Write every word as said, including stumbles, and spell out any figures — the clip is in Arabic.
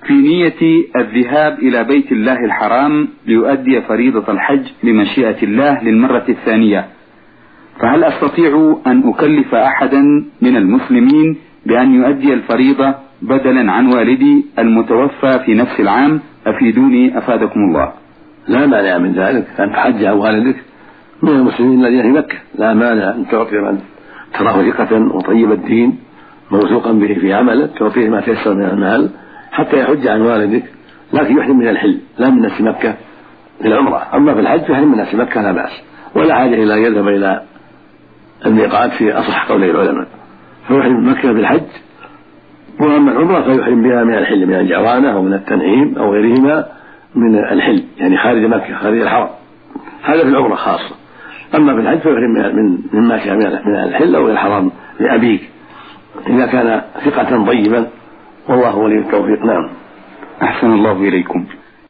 في نية الذهاب إلى بيت الله الحرام ليؤدي فريضة الحج بمشيئة الله للمرة الثانية، فهل أستطيع أن أكلف أحدا من المسلمين بأن يؤدي الفريضة بدلا عن والدي المتوفى في نفس العام؟ أفيدوني أفادكم الله. لا مانع من ذلك، أن تحج عن والدك من المسلمين الذين في مكة، لا مانع أن تعطي من تراه ثقة وطيب الدين موثوقا به في عمله، تعطيه ما تيسر من المال حتى يحج عن والدك، لكن يحرم من الحل لا من نفس مكة للعمرة. أما في الحج يحرم من نفس مكة لا بأس، ولا حاجة إلى أن يذهب إلى الميقات في أصح قولي العلماء، فيحرم مكة بالحج، وأما العمرة فيحرم بها من الحل، من الجعرانة أو من التنعيم أو غيرهما من الحل، يعني خارج مكة خارج الحرم، هذا في العمرة خاصة. أما في الحج فيحرم من من مكة من الحل أو الحرام لأبيك إذا كان ثقة طيبا، والله ولي التوفيق. نعم. أحسن الله إليكم.